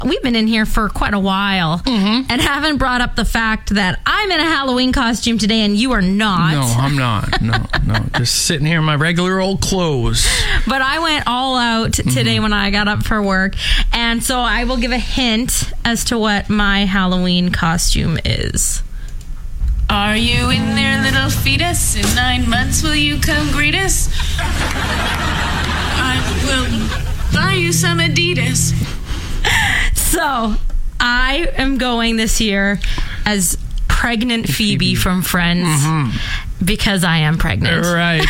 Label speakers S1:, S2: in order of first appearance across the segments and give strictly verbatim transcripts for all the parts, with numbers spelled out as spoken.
S1: we've been in here for quite a while
S2: mm-hmm.
S1: and haven't brought up the fact that I'm in a Halloween costume today and you are not.
S2: No, I'm not. No, no. Just sitting here in my regular old clothes.
S1: But I went all out today mm-hmm. when I got up for work. And so I will give a hint as to what my Halloween costume is.
S3: Are you in there, little fetus? In nine months, will you come greet us? I will buy you some Adidas.
S1: So, I am going this year as pregnant Phoebe, Phoebe. from Friends mm-hmm. because I am pregnant.
S2: Right.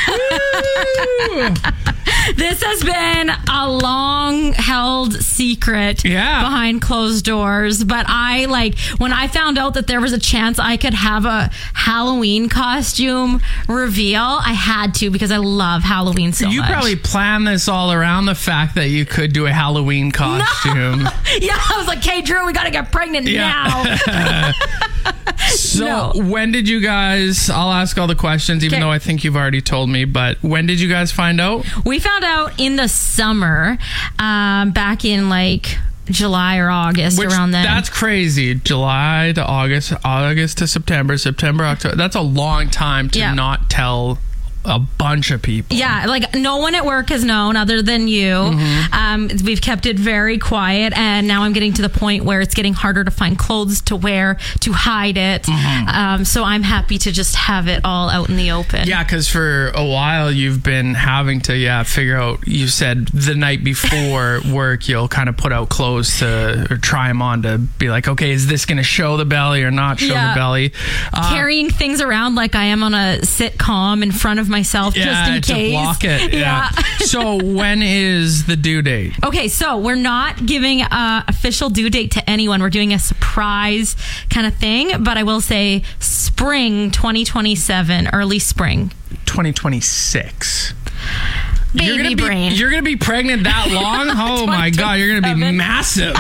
S1: This has been a long-held secret
S2: yeah.
S1: behind closed doors, but I, like, when I found out that there was a chance I could have a Halloween costume reveal, I had to because I love Halloween so
S2: you
S1: much.
S2: You probably planned this all around the fact that you could do a Halloween costume.
S1: No. Yeah, I was like, hey, Drew, we got to get pregnant yeah.
S2: now. So
S1: no.
S2: when did you guys, I'll ask all the questions, even
S1: okay.
S2: though I think you've already told me, but when did you guys find out?
S1: We found out in the summer, um, back in like July or August,
S2: Which,
S1: around then.
S2: That's crazy. July to August, August to September, September, October. That's a long time to yeah. not tell a bunch of people.
S1: Yeah, like no one at work has known other than you. Mm-hmm. Um, we've kept it very quiet, and now I'm getting to the point where it's getting harder to find clothes to wear to hide it. Mm-hmm. Um, so I'm happy to just have it all out in the open.
S2: Yeah, because for a while you've been having to yeah figure out. You said the night before work you'll kind of put out clothes to or try them on to be like, okay, is this going to show the belly or not show yeah. the belly? Uh,
S1: Carrying things around like I am on a sitcom in front of myself
S2: yeah,
S1: just in
S2: to
S1: case.
S2: block it. Yeah. yeah. So when is the due date?
S1: Okay, so we're not giving an official due date to anyone. We're doing a surprise kind of thing, but I will say spring twenty twenty-seven, early spring.
S2: twenty twenty-six.
S1: Baby
S2: you're gonna
S1: brain.
S2: Be, you're going to be pregnant that long? Oh my God, you're going to be massive.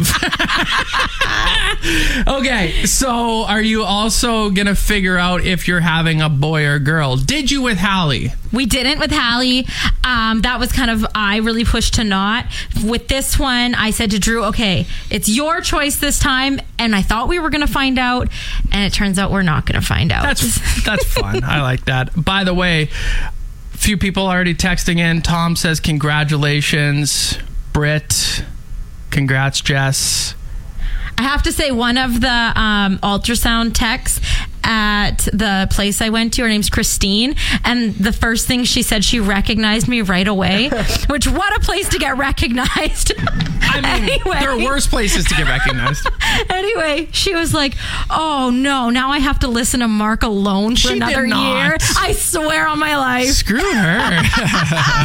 S2: Okay, so are you also going to figure out if you're having a boy or girl? Did you with Hallie?
S1: We didn't with Hallie. Um, that was kind of, I really pushed to not. With this one, I said to Drew, okay, it's your choice this time. And I thought we were going to find out. And it turns out we're not going to find out.
S2: That's, that's fun. I like that. By the way, few people already texting in. Tom says congratulations. Britt, congrats, Jess.
S1: I have to say, one of the um, ultrasound techs at the place I went to, her name's Christine, and the first thing she said, she recognized me right away. Which, what a place to get recognized.
S2: I mean, anyway, there are worse places to get recognized.
S1: Anyway, she was like, oh no, now I have to listen to Mark alone for
S2: she
S1: another
S2: did not.
S1: year. I swear on my life.
S2: Screw her.